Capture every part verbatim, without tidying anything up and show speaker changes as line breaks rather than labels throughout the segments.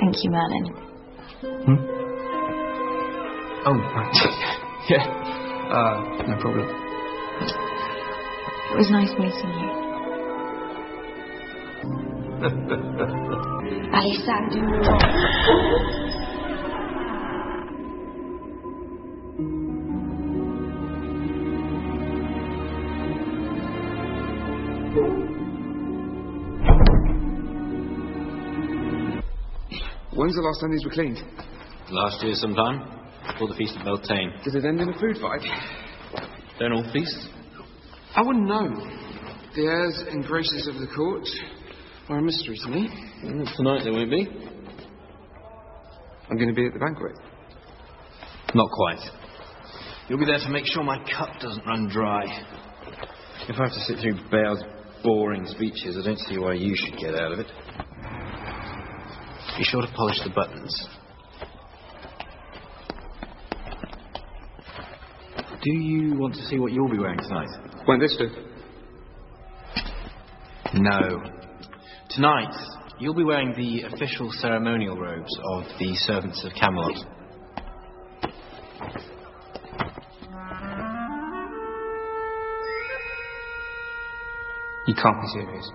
Thank you, Merlin.
Hmm? Oh, right. Yeah. Uh, no problem.
It was nice meeting you. Alessandro.
When's the last time these were cleaned?
Last year sometime, before the Feast of Beltane.
Did it end in a food fight?
Don't all feasts?
I wouldn't know. The airs and graces of the court are a mystery to me.
Well, tonight there won't be.
I'm going to be at the banquet.
Not quite. You'll be there to make sure my cup doesn't run dry. If I have to sit through Bale's boring speeches, I don't see why you should get out of it. Be sure to polish the buttons. Do you want to see what you'll be wearing tonight?
Won't this do?
No. Tonight, you'll be wearing the official ceremonial robes of the servants of Camelot.
You can't be serious.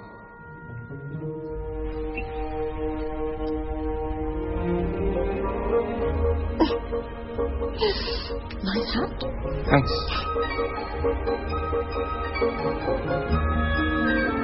Nice hat.
Thanks.